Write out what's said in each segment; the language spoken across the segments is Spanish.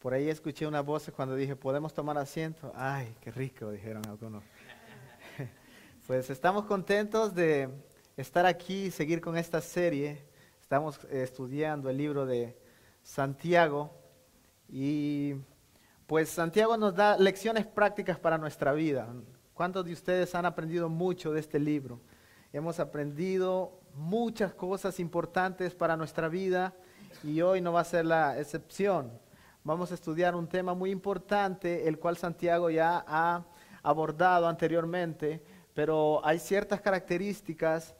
Por ahí escuché unas voces cuando dije, ¿podemos tomar asiento? Ay, qué rico, dijeron algunos. Pues estamos contentos de estar aquí y seguir con esta serie. Estamos estudiando el libro de Santiago y pues Santiago nos da lecciones prácticas para nuestra vida. ¿Cuántos de ustedes han aprendido mucho de este libro? Hemos aprendido muchas cosas importantes para nuestra vida y hoy no va a ser la excepción. Vamos a estudiar un tema muy importante, el cual Santiago ya ha abordado anteriormente, pero hay ciertas características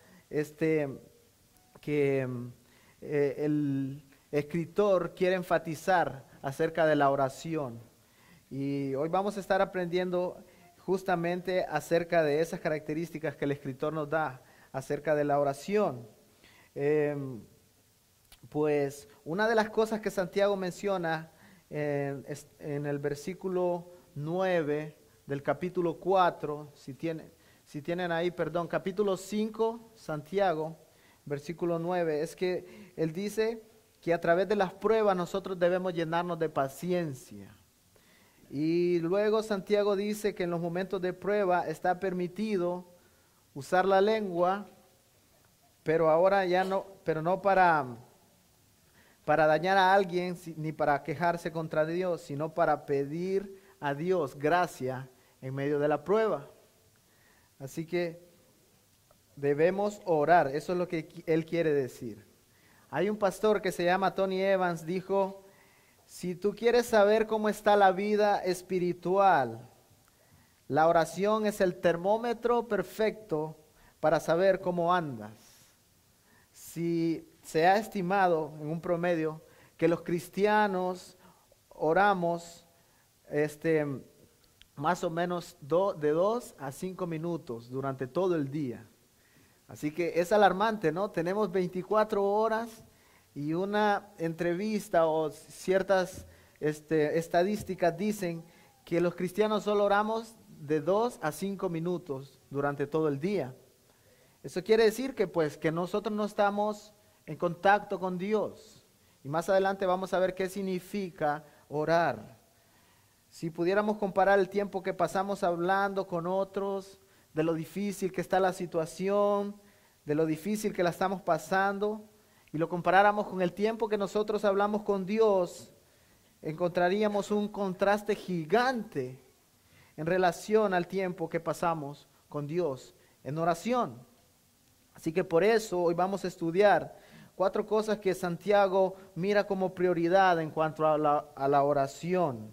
que el escritor quiere enfatizar acerca de la oración. Y hoy vamos a estar aprendiendo justamente acerca de esas características que el escritor nos da acerca de la oración. Pues una de las cosas que Santiago menciona en el versículo 9 del capítulo 4, si tienen ahí, perdón, capítulo 5, Santiago, versículo 9, es que él dice que a través de las pruebas nosotros debemos llenarnos de paciencia. Y luego Santiago dice que en los momentos de prueba está permitido usar la lengua, pero ahora ya no, pero no para dañar a alguien ni para quejarse contra Dios, sino para pedir a Dios gracia en medio de la prueba. Así que debemos orar, eso es lo que él quiere decir. Hay un pastor que se llama Tony Evans, dijo: si tú quieres saber cómo está la vida espiritual, la oración es el termómetro perfecto para saber cómo andas. Si se ha estimado en un promedio que los cristianos oramos más o menos de 2 a 5 minutos durante todo el día. Así que es alarmante, ¿no? Tenemos 24 horas y una entrevista o ciertas estadísticas dicen que los cristianos solo oramos de 2 a 5 minutos durante todo el día. Eso quiere decir que pues que nosotros no estamos en contacto con Dios. Y más adelante vamos a ver qué significa orar. Si pudiéramos comparar el tiempo que pasamos hablando con otros, de lo difícil que está la situación, de lo difícil que la estamos pasando, y lo comparáramos con el tiempo que nosotros hablamos con Dios, encontraríamos un contraste gigante en relación al tiempo que pasamos con Dios en oración. Así que por eso hoy vamos a estudiar 4 cosas que Santiago mira como prioridad en cuanto a la oración.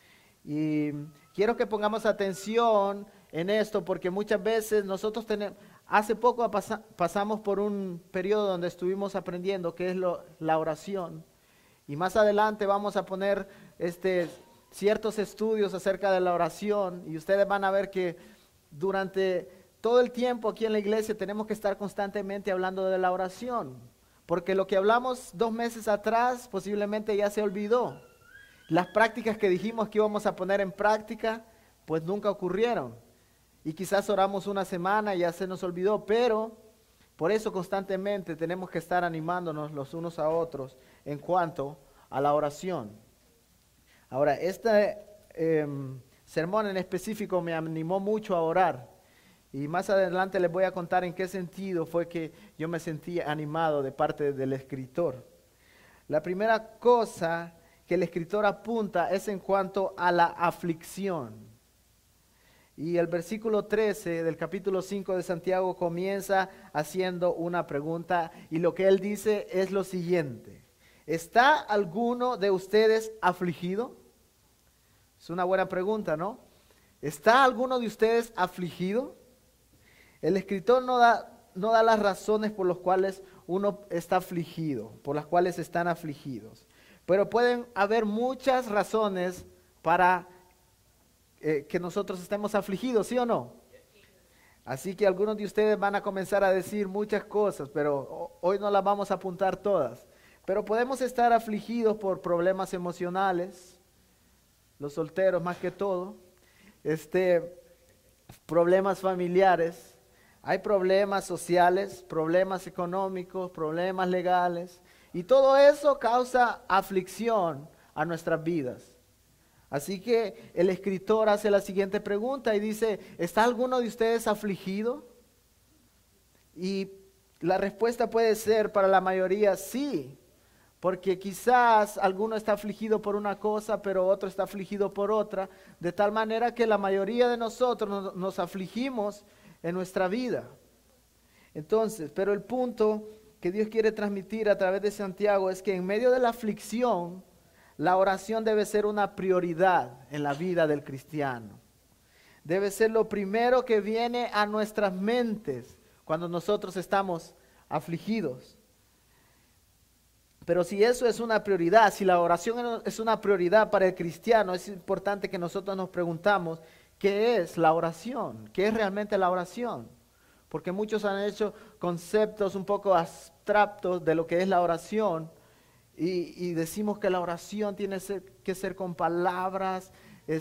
Y quiero que pongamos atención en esto porque muchas veces nosotros hace poco pasamos por un periodo donde estuvimos aprendiendo qué es la oración. Y más adelante vamos a poner ciertos estudios acerca de la oración y ustedes van a ver que durante todo el tiempo aquí en la iglesia tenemos que estar constantemente hablando de la oración, porque lo que hablamos 2 meses atrás posiblemente ya se olvidó. Las prácticas que dijimos que íbamos a poner en práctica, pues nunca ocurrieron. Y quizás oramos una semana y ya se nos olvidó, pero por eso constantemente tenemos que estar animándonos los unos a otros en cuanto a la oración. Ahora, este sermón en específico me animó mucho a orar. Y más adelante les voy a contar en qué sentido fue que yo me sentí animado de parte del escritor. La primera cosa que el escritor apunta es en cuanto a la aflicción. Y el versículo 13 del capítulo 5 de Santiago comienza haciendo una pregunta y lo que él dice es lo siguiente: ¿está alguno de ustedes afligido? Es una buena pregunta, ¿no? ¿Está alguno de ustedes afligido? El escritor no da las razones por las cuales uno está afligido, por las cuales están afligidos. Pero pueden haber muchas razones para que nosotros estemos afligidos, ¿sí o no? Así que algunos de ustedes van a comenzar a decir muchas cosas, pero hoy no las vamos a apuntar todas. Pero podemos estar afligidos por problemas emocionales, los solteros más que todo, problemas familiares. Hay problemas sociales, problemas económicos, problemas legales, y todo eso causa aflicción a nuestras vidas. Así que el escritor hace la siguiente pregunta y dice, ¿está alguno de ustedes afligido? Y la respuesta puede ser para la mayoría sí, porque quizás alguno está afligido por una cosa, pero otro está afligido por otra, de tal manera que la mayoría de nosotros nos afligimos en nuestra vida. Entonces, pero el punto que Dios quiere transmitir a través de Santiago es que en medio de la aflicción, la oración debe ser una prioridad en la vida del cristiano. Debe ser lo primero que viene a nuestras mentes cuando nosotros estamos afligidos. Pero si eso es una prioridad, si la oración es una prioridad para el cristiano, es importante que nosotros nos preguntamos, ¿qué es la oración? ¿Qué es realmente la oración? Porque muchos han hecho conceptos un poco abstractos de lo que es la oración y decimos que la oración tiene que ser con palabras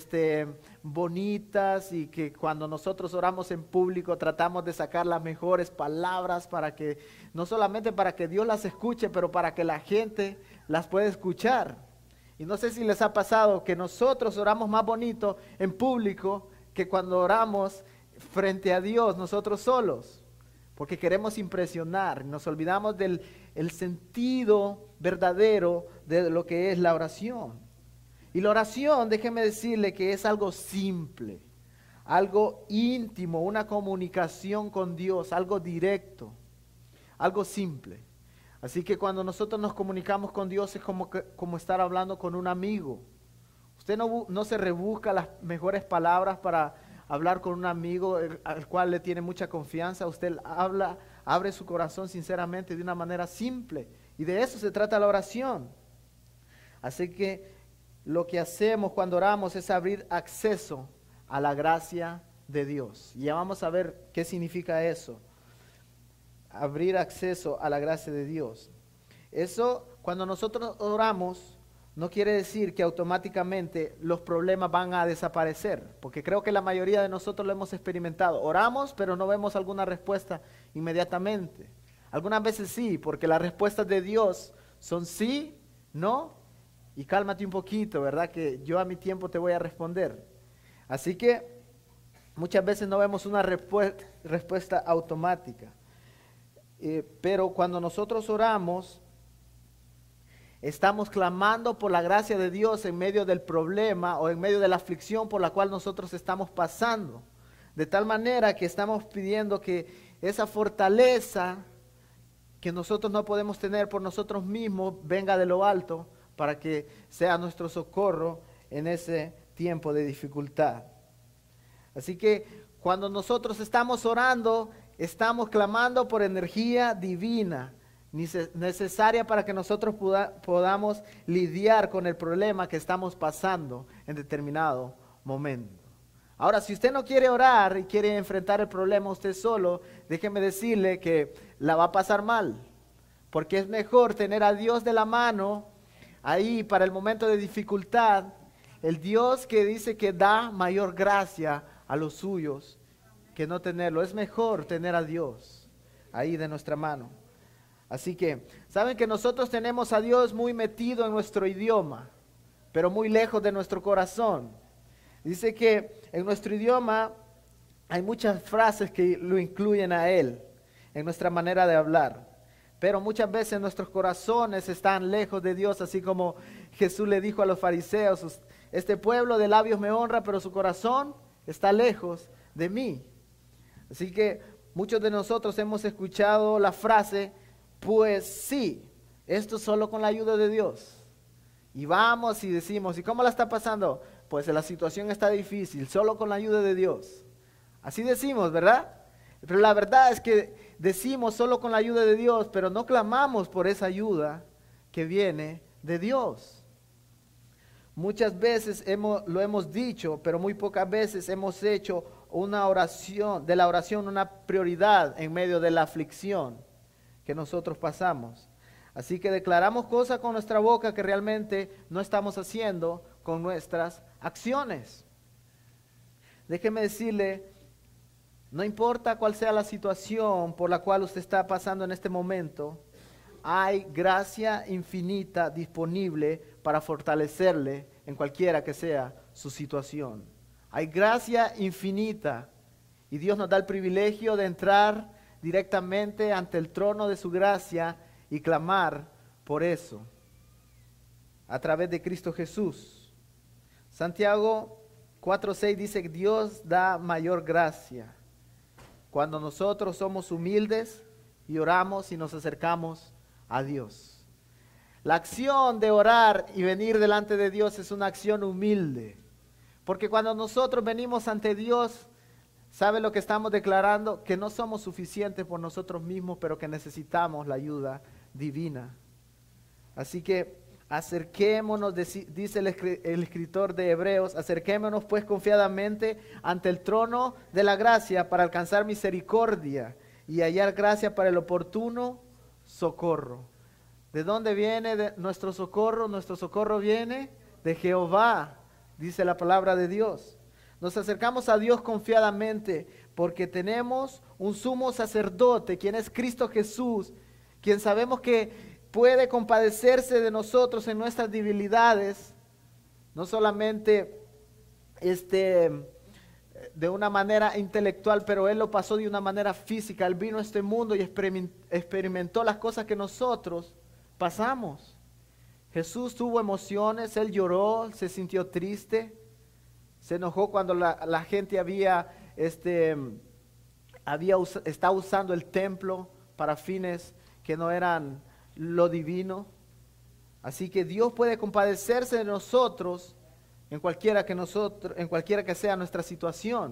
bonitas y que cuando nosotros oramos en público tratamos de sacar las mejores palabras para que, no solamente para que Dios las escuche, pero para que la gente las pueda escuchar. Y no sé si les ha pasado que nosotros oramos más bonito en público que cuando oramos frente a Dios nosotros solos, porque queremos impresionar, nos olvidamos del sentido verdadero de lo que es la oración. Y la oración, déjeme decirle que es algo simple, algo íntimo, una comunicación con Dios, algo directo, algo simple. Así que cuando nosotros nos comunicamos con Dios es como estar hablando con un amigo. Usted no se rebusca las mejores palabras para hablar con un amigo al cual le tiene mucha confianza. Usted abre su corazón sinceramente de una manera simple. Y de eso se trata la oración. Así que lo que hacemos cuando oramos es abrir acceso a la gracia de Dios. Y ya vamos a ver qué significa eso. Abrir acceso a la gracia de Dios. Eso, cuando nosotros oramos, no quiere decir que automáticamente los problemas van a desaparecer, porque creo que la mayoría de nosotros lo hemos experimentado. Oramos, pero no vemos alguna respuesta inmediatamente. Algunas veces sí, porque las respuestas de Dios son sí, no, y cálmate un poquito, ¿verdad? Que yo a mi tiempo te voy a responder. Así que muchas veces no vemos una respuesta automática. Pero cuando nosotros oramos, estamos clamando por la gracia de Dios en medio del problema o en medio de la aflicción por la cual nosotros estamos pasando. De tal manera que estamos pidiendo que esa fortaleza que nosotros no podemos tener por nosotros mismos venga de lo alto para que sea nuestro socorro en ese tiempo de dificultad. Así que cuando nosotros estamos orando, estamos clamando por energía divina necesaria para que nosotros podamos lidiar con el problema que estamos pasando en determinado momento. Ahora, si usted no quiere orar y quiere enfrentar el problema usted solo, déjeme decirle que la va a pasar mal, porque es mejor tener a Dios de la mano ahí para el momento de dificultad, el Dios que dice que da mayor gracia a los suyos que no tenerlo. Es mejor tener a Dios ahí de nuestra mano. Así que, saben que nosotros tenemos a Dios muy metido en nuestro idioma, pero muy lejos de nuestro corazón. Dice que en nuestro idioma hay muchas frases que lo incluyen a Él en nuestra manera de hablar. Pero muchas veces nuestros corazones están lejos de Dios, así como Jesús le dijo a los fariseos, este pueblo de labios me honra, pero su corazón está lejos de mí. Así que muchos de nosotros hemos escuchado la frase, pues sí, esto solo con la ayuda de Dios. Y vamos y decimos, ¿y cómo la está pasando? Pues la situación está difícil, solo con la ayuda de Dios. Así decimos, ¿verdad? Pero la verdad es que decimos solo con la ayuda de Dios, pero no clamamos por esa ayuda que viene de Dios. Muchas veces lo hemos dicho, pero muy pocas veces hemos hecho una oración, de la oración una prioridad en medio de la aflicción que nosotros pasamos. Así que declaramos cosas con nuestra boca que realmente no estamos haciendo con nuestras acciones. Déjeme decirle, no importa cuál sea la situación por la cual usted está pasando en este momento, hay gracia infinita disponible para fortalecerle en cualquiera que sea su situación. Hay gracia infinita y Dios nos da el privilegio de entrar directamente ante el trono de su gracia y clamar por eso a través de Cristo Jesús. Santiago 4:6 dice que Dios da mayor gracia cuando nosotros somos humildes y oramos y nos acercamos a Dios. La acción de orar y venir delante de Dios es una acción humilde, porque cuando nosotros venimos ante Dios, ¿sabe lo que estamos declarando? Que no somos suficientes por nosotros mismos, pero que necesitamos la ayuda divina. Así que acerquémonos, dice el escritor de Hebreos, acerquémonos pues confiadamente ante el trono de la gracia para alcanzar misericordia y hallar gracia para el oportuno socorro. ¿De dónde viene nuestro socorro? Nuestro socorro viene de Jehová, dice la palabra de Dios. Nos acercamos a Dios confiadamente porque tenemos un sumo sacerdote, quien es Cristo Jesús, quien sabemos que puede compadecerse de nosotros en nuestras debilidades, no solamente de una manera intelectual, pero Él lo pasó de una manera física. Él vino a este mundo y experimentó las cosas que nosotros pasamos. Jesús tuvo emociones, Él lloró, se sintió triste, se enojó cuando la gente estaba usando el templo para fines que no eran lo divino. Así que Dios puede compadecerse de nosotros en cualquiera que sea nuestra situación.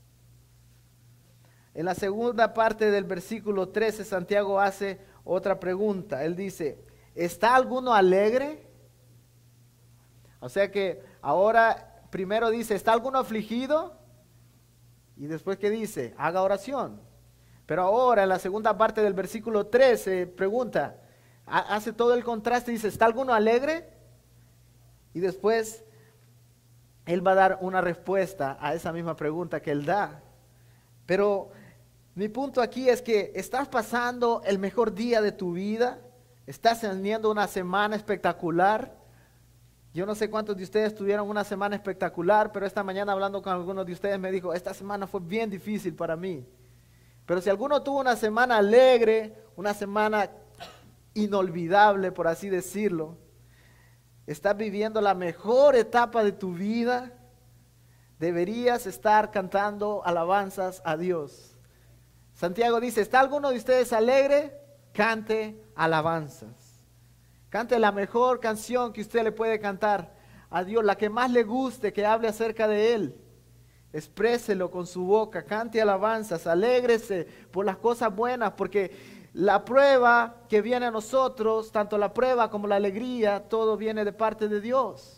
En la segunda parte del versículo 13, Santiago hace otra pregunta. Él dice, ¿está alguno alegre? O sea que ahora primero dice, ¿está alguno afligido? Y después, ¿qué dice? Haga oración. Pero ahora en la segunda parte del versículo 13 pregunta, hace todo el contraste, dice, ¿está alguno alegre? Y después él va a dar una respuesta a esa misma pregunta que él da. Pero mi punto aquí es que estás pasando el mejor día de tu vida, estás teniendo una semana espectacular. Yo no sé cuántos de ustedes tuvieron una semana espectacular, pero esta mañana hablando con algunos de ustedes me dijo, esta semana fue bien difícil para mí. Pero si alguno tuvo una semana alegre, una semana inolvidable, por así decirlo, estás viviendo la mejor etapa de tu vida, deberías estar cantando alabanzas a Dios. Santiago dice, ¿está alguno de ustedes alegre? Cante alabanzas. Cante la mejor canción que usted le puede cantar a Dios, la que más le guste, que hable acerca de Él. Expréselo con su boca, cante alabanzas, alégrese por las cosas buenas, porque la prueba que viene a nosotros, tanto la prueba como la alegría, todo viene de parte de Dios.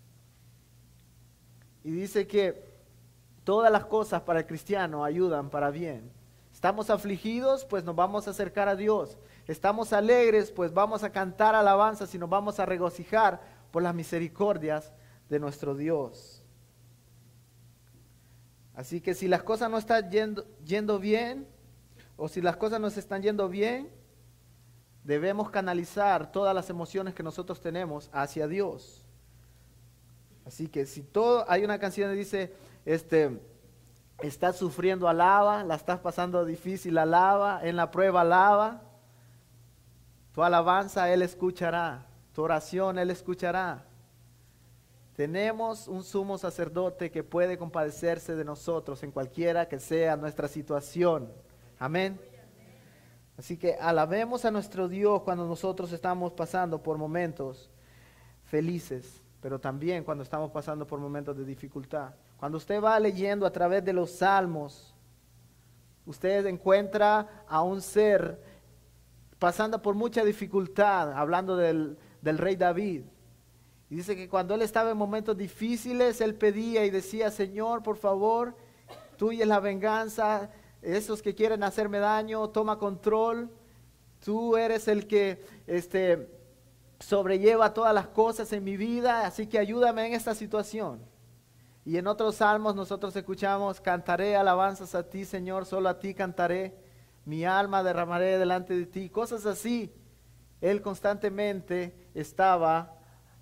Y dice que todas las cosas para el cristiano ayudan para bien. Estamos afligidos, pues nos vamos a acercar a Dios. Estamos alegres, pues vamos a cantar alabanzas y nos vamos a regocijar por las misericordias de nuestro Dios. Así que si las cosas no están yendo bien, o si las cosas nos están yendo bien, debemos canalizar todas las emociones que nosotros tenemos hacia Dios. Así que si hay una canción que dice, estás sufriendo, alaba, la estás pasando difícil, alaba, en la prueba, alaba. Tu alabanza Él escuchará, tu oración Él escuchará. Tenemos un sumo sacerdote que puede compadecerse de nosotros en cualquiera que sea nuestra situación. Amén. Así que alabemos a nuestro Dios cuando nosotros estamos pasando por momentos felices, pero también cuando estamos pasando por momentos de dificultad. Cuando usted va leyendo a través de los salmos, usted encuentra a un ser pasando por mucha dificultad, hablando del rey David. Y dice que cuando él estaba en momentos difíciles, él pedía y decía, Señor, por favor, tuya es la venganza, esos que quieren hacerme daño, toma control, tú eres el que sobrelleva todas las cosas en mi vida, así que ayúdame en esta situación. Y en otros salmos nosotros escuchamos, cantaré alabanzas a ti, Señor, solo a ti cantaré, mi alma derramaré delante de ti, cosas así. Él constantemente estaba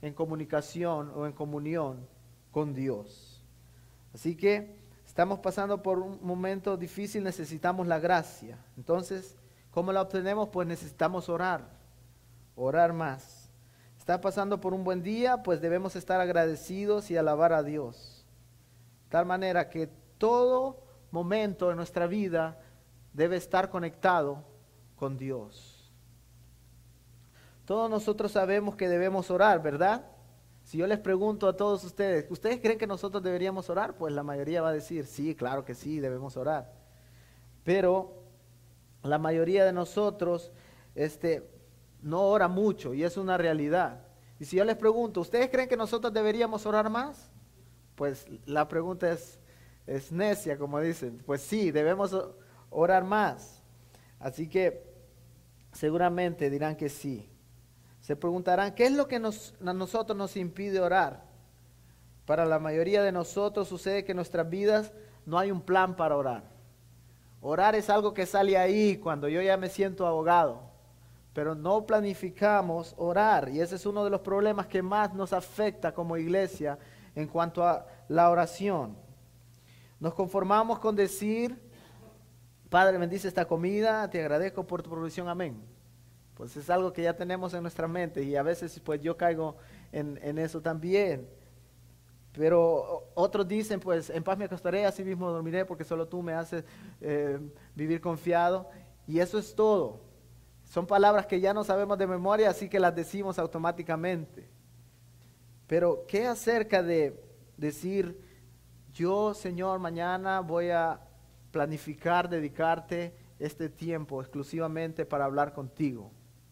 en comunicación o en comunión con Dios. Así que estamos pasando por un momento difícil, necesitamos la gracia. Entonces, ¿cómo la obtenemos? Pues necesitamos orar más. Está pasando por un buen día, pues debemos estar agradecidos y alabar a Dios. De tal manera que todo momento de nuestra vida debe estar conectado con Dios. Todos nosotros sabemos que debemos orar, ¿verdad? Si yo les pregunto a todos ustedes, ¿ustedes creen que nosotros deberíamos orar? Pues la mayoría va a decir, sí, claro que sí, debemos orar. Pero la mayoría de nosotros no ora mucho y es una realidad. Y si yo les pregunto, ¿ustedes creen que nosotros deberíamos orar más? Pues la pregunta es necia, como dicen. Pues sí, debemos orar más. Así que seguramente dirán que sí. Se preguntarán, ¿qué es lo que a nosotros nos impide orar? Para la mayoría de nosotros sucede que en nuestras vidas no hay un plan para orar. Orar es algo que sale ahí cuando yo ya me siento ahogado, pero no planificamos orar y ese es uno de los problemas que más nos afecta como iglesia en cuanto a la oración. Nos conformamos con decir, Padre, bendice esta comida, te agradezco por tu provisión, amén. Pues es algo que ya tenemos en nuestra mente y a veces pues yo caigo en eso también. Pero otros dicen, pues en paz me acostaré, así mismo dormiré porque solo tú me haces vivir confiado. Y eso es todo. Son palabras que ya no sabemos de memoria, así que las decimos automáticamente. Pero ¿qué acerca de decir, yo Señor mañana voy a planificar, dedicarte este tiempo exclusivamente para hablar contigo?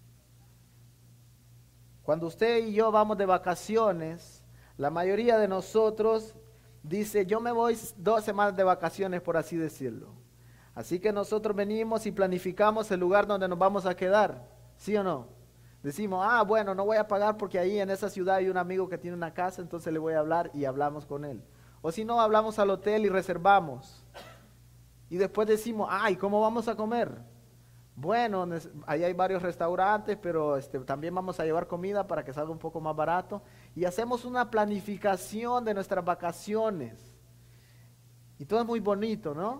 Cuando usted y yo vamos de vacaciones, la mayoría de nosotros dice, yo me voy 2 semanas de vacaciones, por así decirlo. Así que nosotros venimos y planificamos el lugar donde nos vamos a quedar, ¿sí o no? Decimos, bueno, no voy a pagar porque ahí en esa ciudad hay un amigo que tiene una casa, entonces le voy a hablar y hablamos con él. O si no, hablamos al hotel y reservamos. Y después decimos, ¿y cómo vamos a comer? Bueno, ahí hay varios restaurantes, pero también vamos a llevar comida para que salga un poco más barato. Y hacemos una planificación de nuestras vacaciones. Y todo es muy bonito, ¿no?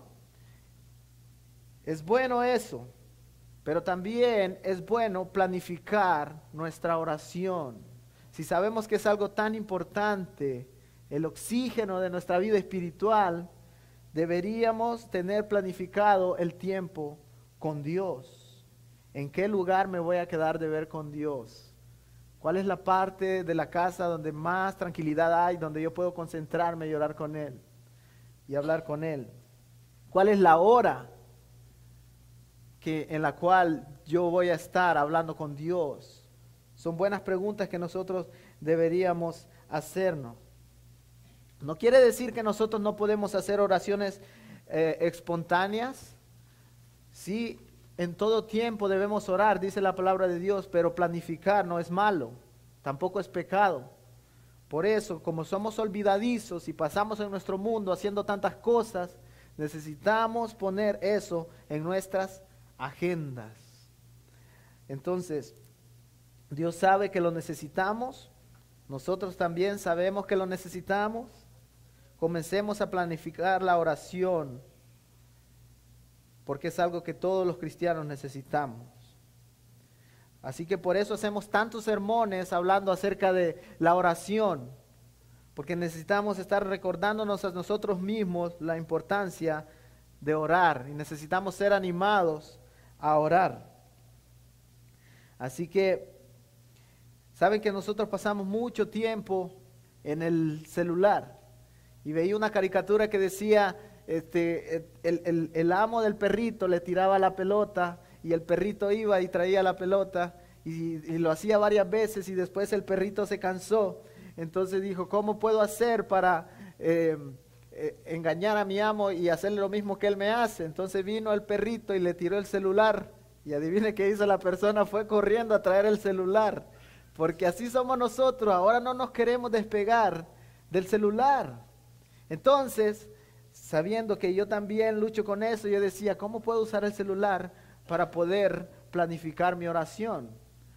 Es bueno eso, pero también es bueno planificar nuestra oración. Si sabemos que es algo tan importante, el oxígeno de nuestra vida espiritual, deberíamos tener planificado el tiempo con Dios. ¿En qué lugar me voy a quedar de ver con Dios? ¿Cuál es la parte de la casa donde más tranquilidad hay, donde yo puedo concentrarme y orar con Él y hablar con Él? ¿Cuál es la hora en la cual yo voy a estar hablando con Dios? Son buenas preguntas que nosotros deberíamos hacernos. No quiere decir que nosotros no podemos hacer oraciones espontáneas. Sí, en todo tiempo debemos orar, dice la palabra de Dios, pero planificar no es malo, tampoco es pecado. Por eso, como somos olvidadizos y pasamos en nuestro mundo haciendo tantas cosas, necesitamos poner eso en nuestras agendas. Entonces, Dios sabe que lo necesitamos, nosotros también sabemos que lo necesitamos. Comencemos a planificar la oración, porque es algo que todos los cristianos necesitamos. Así que por eso hacemos tantos sermones hablando acerca de la oración, porque necesitamos estar recordándonos a nosotros mismos la importancia de orar y necesitamos ser animados a orar. Así que, saben que nosotros pasamos mucho tiempo en el celular y veía una caricatura que decía, el amo del perrito le tiraba la pelota y el perrito iba y traía la pelota y lo hacía varias veces y después el perrito se cansó. Entonces dijo, ¿cómo puedo hacer para engañar a mi amo y hacerle lo mismo que él me hace? Entonces vino el perrito y le tiró el celular y adivine qué hizo la persona, fue corriendo a traer el celular, porque así somos nosotros, ahora no nos queremos despegar del celular. Entonces, sabiendo que yo también lucho con eso, yo decía, ¿cómo puedo usar el celular para poder planificar mi oración?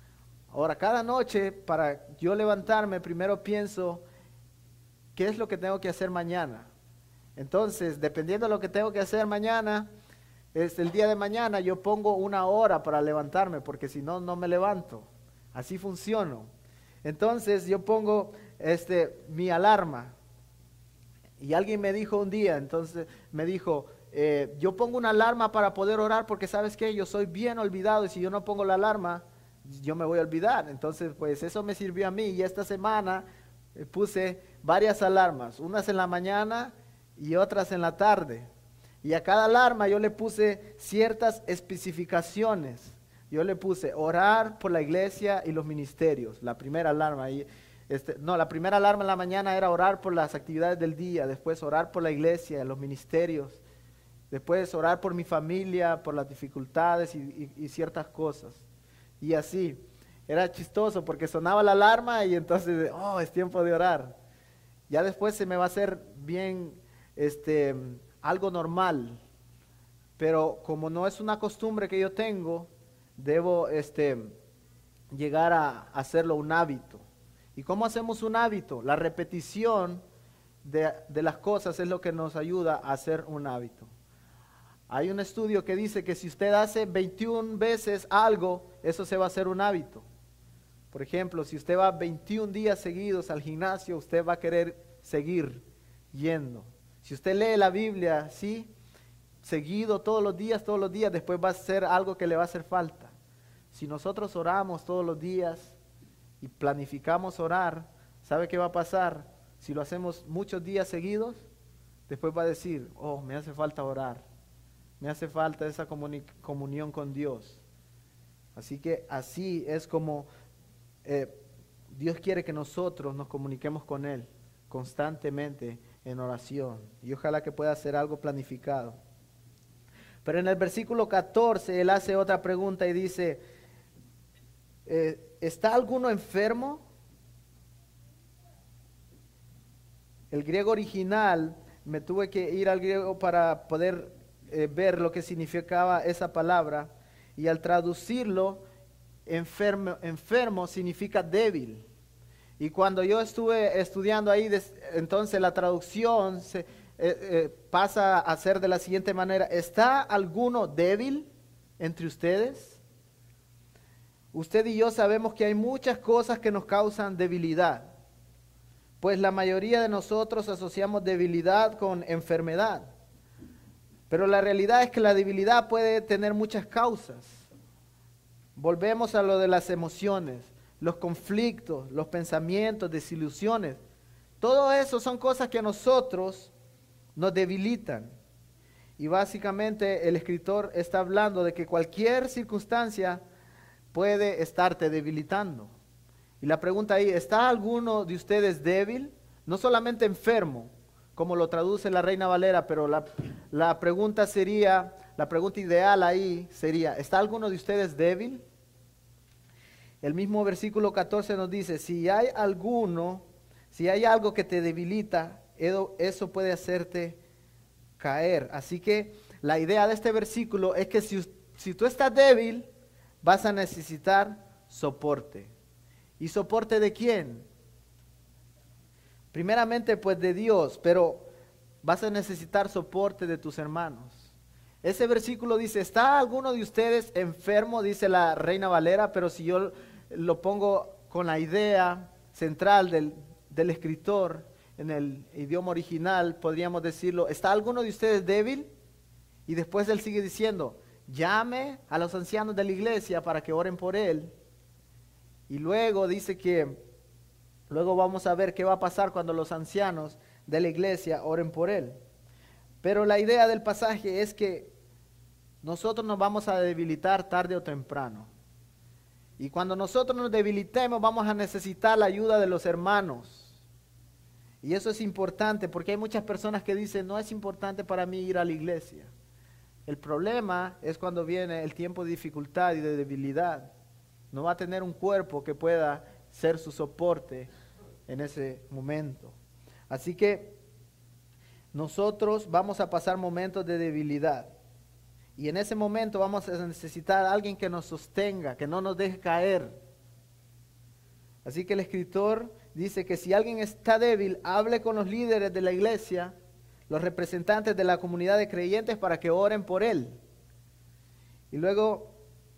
Ahora, cada noche, para yo levantarme, primero pienso, ¿qué es lo que tengo que hacer mañana? Entonces, dependiendo de lo que tengo que hacer mañana, es el día de mañana, yo pongo una hora para levantarme, porque si no, no me levanto. Así funciono. Entonces, yo pongo mi alarma. Y alguien me dijo un día, entonces me dijo, yo pongo una alarma para poder orar, porque ¿sabes qué? Yo soy bien olvidado y si yo no pongo la alarma, yo me voy a olvidar. Entonces, pues eso me sirvió a mí y esta semana puse varias alarmas, unas en la mañana y otras en la tarde. Y a cada alarma yo le puse ciertas especificaciones. Yo le puse orar por la iglesia y los ministerios, la primera alarma. La primera alarma en la mañana era orar por las actividades del día, después orar por la iglesia, los ministerios, después orar por mi familia, por las dificultades y ciertas cosas. Y así, era chistoso porque sonaba la alarma y entonces, es tiempo de orar. Ya después se me va a hacer bien, algo normal, pero como no es una costumbre que yo tengo, debo, llegar a hacerlo un hábito. ¿Y cómo hacemos un hábito? La repetición de las cosas es lo que nos ayuda a hacer un hábito. Hay un estudio que dice que si usted hace 21 veces algo, eso se va a hacer un hábito. Por ejemplo, si usted va 21 días seguidos al gimnasio, usted va a querer seguir yendo. Si usted lee la Biblia, ¿sí? Seguido todos los días, después va a ser algo que le va a hacer falta. Si nosotros oramos todos los días y planificamos orar, ¿sabe qué va a pasar? Si lo hacemos muchos días seguidos, después va a decir, me hace falta orar, me hace falta esa comunión con Dios. Así que así es como Dios quiere que nosotros nos comuniquemos con Él constantemente en oración. Y ojalá que pueda ser algo planificado. Pero en el versículo 14 Él hace otra pregunta y dice, ¿está alguno enfermo? El griego original, me tuve que ir al griego para poder ver lo que significaba esa palabra. Y al traducirlo, enfermo significa débil. Y cuando yo estuve estudiando ahí, entonces la traducción pasa a ser de la siguiente manera. ¿Está alguno débil entre ustedes? Usted y yo sabemos que hay muchas cosas que nos causan debilidad, pues la mayoría de nosotros asociamos debilidad con enfermedad. Pero la realidad es que la debilidad puede tener muchas causas. Volvemos a lo de las emociones, los conflictos, los pensamientos, desilusiones. Todo eso son cosas que a nosotros nos debilitan. Y básicamente el escritor está hablando de que cualquier circunstancia puede estarte debilitando. Y la pregunta ahí, ¿está alguno de ustedes débil? No solamente enfermo, como lo traduce la Reina Valera, pero la pregunta ideal ahí sería, ¿está alguno de ustedes débil? El mismo versículo 14 nos dice, si hay algo que te debilita, eso puede hacerte caer. Así que la idea de este versículo es que si tú estás débil, vas a necesitar soporte. ¿Y soporte de quién? Primeramente pues de Dios, pero vas a necesitar soporte de tus hermanos. Ese versículo dice, ¿está alguno de ustedes enfermo? Dice la Reina Valera, pero si yo lo pongo con la idea central del escritor en el idioma original, podríamos decirlo, ¿está alguno de ustedes débil? Y después él sigue diciendo, llame a los ancianos de la iglesia para que oren por él. Y luego dice que, luego vamos a ver qué va a pasar cuando los ancianos de la iglesia oren por él. Pero la idea del pasaje es que nosotros nos vamos a debilitar tarde o temprano. Y cuando nosotros nos debilitemos vamos a necesitar la ayuda de los hermanos. Y eso es importante porque hay muchas personas que dicen, no es importante para mí ir a la iglesia. El problema es cuando viene el tiempo de dificultad y de debilidad. No va a tener un cuerpo que pueda ser su soporte en ese momento. Así que nosotros vamos a pasar momentos de debilidad. Y en ese momento vamos a necesitar a alguien que nos sostenga, que no nos deje caer. Así que el escritor dice que si alguien está débil, hable con los líderes de la iglesia, los representantes de la comunidad de creyentes para que oren por él. Y luego,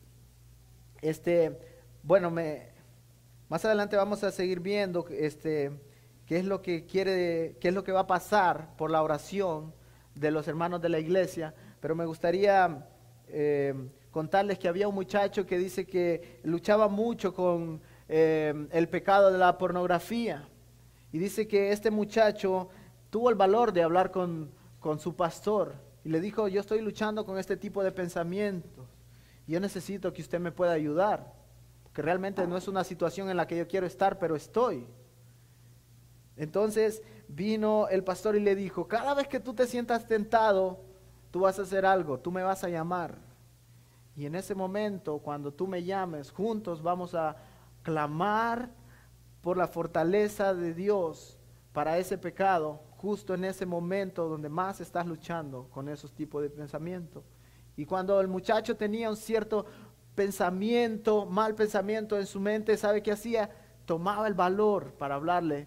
bueno, más adelante vamos a seguir viendo qué es lo que va a pasar por la oración de los hermanos de la iglesia, pero me gustaría contarles que había un muchacho que dice que luchaba mucho con el pecado de la pornografía, y dice que este muchacho tuvo el valor de hablar con su pastor y le dijo: yo estoy luchando con este tipo de pensamientos y yo necesito que usted me pueda ayudar, porque realmente no es una situación en la que yo quiero estar, pero estoy. Entonces vino el pastor y le dijo: cada vez que tú te sientas tentado, tú vas a hacer algo, tú me vas a llamar. Y en ese momento, cuando tú me llames, juntos vamos a clamar por la fortaleza de Dios para ese pecado, justo en ese momento donde más estás luchando con esos tipos de pensamientos. Y cuando el muchacho tenía un cierto pensamiento, mal pensamiento en su mente, ¿sabe qué hacía? Tomaba el valor para hablarle